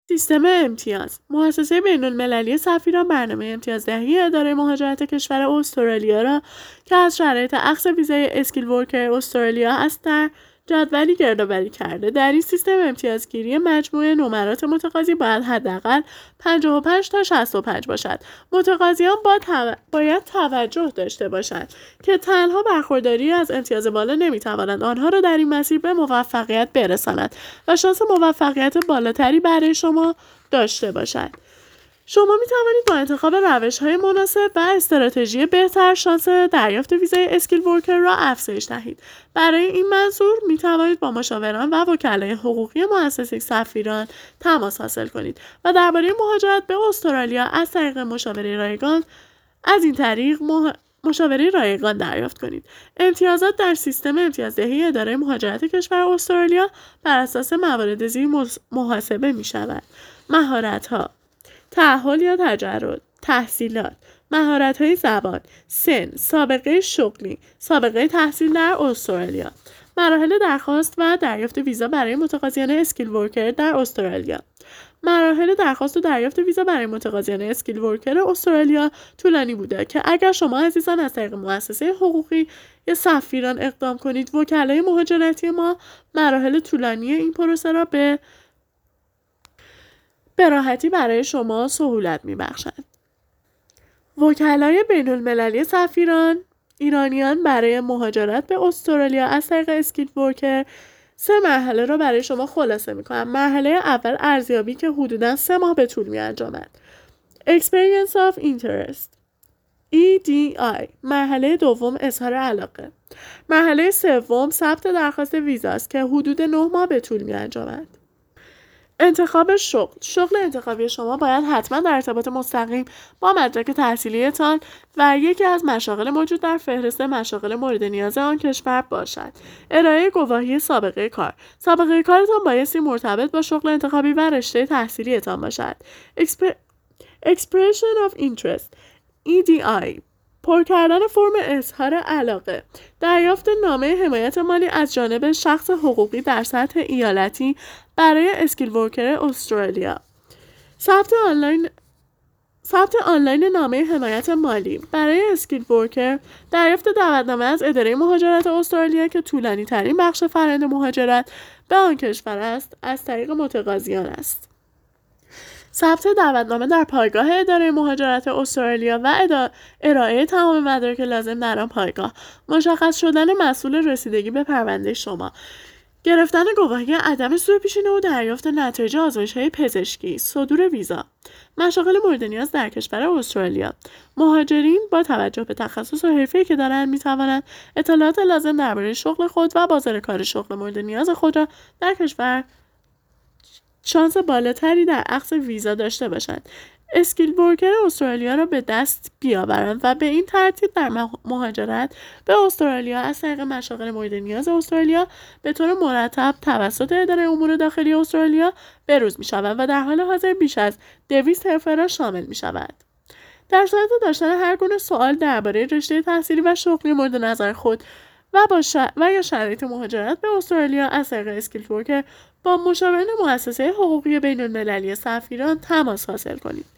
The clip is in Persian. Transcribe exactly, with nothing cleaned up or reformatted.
سیستم امتیاز. مؤسسه بین‌المللی سفیران برنامه امتیازدهی اداره مهاجرت کشور استرالیا را که از شرایط اخذ ویزای اسکیل ورکر استرالیا است در جدولی گردآوری کرده. در این سیستم امتیازگیری مجموعه نمرات متقاضی باید حداقل پنجاه و پنج تا شصت و پنج باشد. متقاضیان با تو... باید توجه داشته باشند که تنها برخورداری از امتیاز بالا نمیتوانند آنها را در این مسیر به موفقیت برساند و شانس موفقیت بالاتری برای شما داشته باشد. شما می توانید با انتخاب روش‌های مناسب و استراتژی بهتر شانس دریافت ویزای اسکیل ورکر را افزایش دهید. برای این منظور می توانید با مشاوران و وکلای حقوقی مؤسسه سفیران تماس حاصل کنید و درباره مهاجرت به استرالیا از طریق مشاوره رایگان از این طریق مح... مشاوره رایگان دریافت کنید. امتیازات در سیستم امتیازدهی اداره مهاجرت کشور استرالیا بر اساس موارد زیر محاسبه می شود. مهارت‌ها: تأهل یا تجرد، تحصیلات، مهارت‌های زبان، سن، سابقه شغلی، سابقه تحصیل در استرالیا، مراحل درخواست و دریافت ویزا برای متقاضیان اسکیل ورکر در استرالیا. مراحل درخواست و دریافت ویزا برای متقاضیان اسکیل ورکر استرالیا طولانی بوده که اگر شما عزیزان از طریق مؤسسه حقوقی یا سفیران اقدام کنید، وکلای مهاجرتی ما مراحل طولانی این پروسه را به به راحتی برای شما سهولت می‌بخشند. وکلای بین‌المللی سفیران ایرانیان برای مهاجرت به استرالیا از طریق اسکیل ورکر سه مرحله را برای شما خلاصه می‌کنم. مرحله اول ارزیابی که حدوداً سه ماه به طول می‌انجامد. Experience of Interest ای دی آی. مرحله دوم اظهار علاقه. مرحله سوم ثبت درخواست ویزاست که حدود نه ماه به طول می‌انجامد. انتخاب شغل. شغل انتخابی شما باید حتما در ارتباط مستقیم با مدرک تحصیلیتان و یکی از مشاغل موجود در فهرست مشاغل مورد نیاز آن کشور باشد. ارائه گواهی سابقه کار. سابقه کارتان بایستی مرتبط با شغل انتخابی و رشته تحصیلیتان باشد. Exp- Expression of Interest ای دی آی. پر کردن فرم اظهار علاقه. دریافت نامه حمایت مالی از جانب شخص حقوقی در سطح ایالتی برای اسکیل ورکر استرالیا. ثبت آنلاین ثبت آنلاین نامه حمایت مالی برای اسکیل ورکر. دریافت دعوتنامه از اداره مهاجرت استرالیا که طولانی ترین بخش فرآیند مهاجرت به آن کشور است از طریق متقاضیان است. ثبت دعوتنامه در پایگاه اداره مهاجرت استرالیا و ارائه تمام مدارک لازم در آن پایگاه. مشخص شدن مسئول رسیدگی به پرونده شما. گرفتن گواهی عدم سوء پیشینه و دریافت نتایج آزمایش‌های پزشکی. صدور ویزا. مشاغل مورد نیاز در کشور استرالیا. مهاجرین با توجه به تخصص و حرفه‌ای که دارند می‌توانند اطلاعات لازم درباره شغل خود و بازار کار شغل مورد نیاز خود را در کشور شانس بالاتری در اخذ ویزا داشته باشند. اسکیل ورکر استرالیا را به دست بیاورند و به این ترتیب در مهاجرت به استرالیا از طریق مشاغل مورد نیاز استرالیا به طور مرتب توسط اداره امور داخلی استرالیا بروز می‌شوند و در حال حاضر بیش از دویست حرفه را شامل می‌شود. در صورت داشتن هر گونه سوال درباره رشته تحصیلی و شغلی مورد نظر خود و با ش... و یا شرایط مهاجرت به استرالیا از طریق اسکیل ورکر با مشاوران مؤسسه حقوقی بین‌المللی سفیران تماس حاصل کنید.